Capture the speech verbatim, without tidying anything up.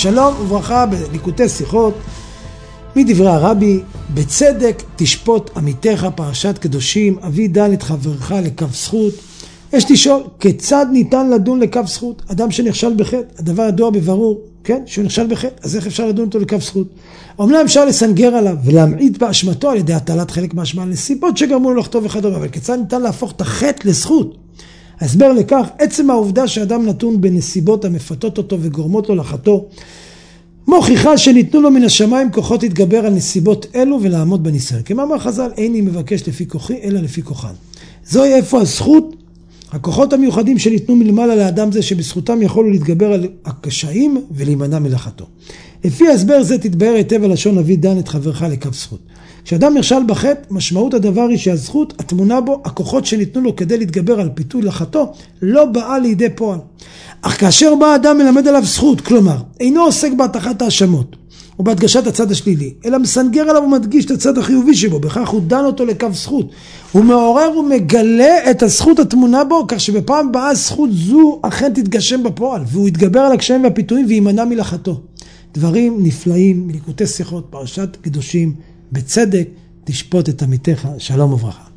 שלום וברכה בליקוטי שיחות מדברי הרבי, בצדק תשפוט עמיתך, פרשת קדושים, אבי דן את חברך לקו זכות. יש לשאול, כיצד ניתן לדון לקו זכות? אדם שנכשל בחטא, הדבר ידוע בברור, כן? שהוא נכשל בחטא, אז איך אפשר לדון אותו לקו זכות? אומנם אפשר לסנגר עליו ולהמעיט באשמתו על ידי הטלת חלק מהאשמה על נסיבות שגרמו לו לחטוא וכדומה, אבל כיצד ניתן להפוך את החטא לזכות? ההסבר לכך, עצם העובדה שאדם נתון בנסיבות המפתות אותו וגורמות לו לחטוא, מוכיחה שניתנו לו מן השמיים כוחות להתגבר על נסיבות אלו ולעמוד בניסיון. כמאמר חז"ל, איני מבקש לפי כוחי אלא לפי כוחן. זוהי איפה הזכות, הכוחות המיוחדים שניתנו מלמעלה לאדם זה, שבזכותם יכולו להתגבר על הקשיים ולהימנע מלחטוא. לפי ההסבר זה תתבהר היטב הלשון אבי דן את חברך לקו זכות. כשאדם נכשל בחטא, משמעות הדבר היא שהזכות התמונה בו, הכוחות שניתנו לו כדי להתגבר על פיתוי לחטוא, לא באה לידי פועל. אך כאשר בא אדם מלמד עליו זכות, כלומר, אינו עוסק בהטחת האשמות ובהדגשת הצד השלילי, אלא מסנגר עליו ומדגיש את הצד החיובי שבו, בכך הוא דן אותו לקו זכות. הוא מעורר ומגלה את הזכות התמונה בו, כך שבפעם באה זכות זו אכן תתגשם בפועל, והוא יתגבר על הקשיים והפיתויים וימנע מלחטוא. דברים נפלאים מליקוטי שיחות, פרשת קדושים, בצדק תשפוט את עמיתך. שלום וברכה.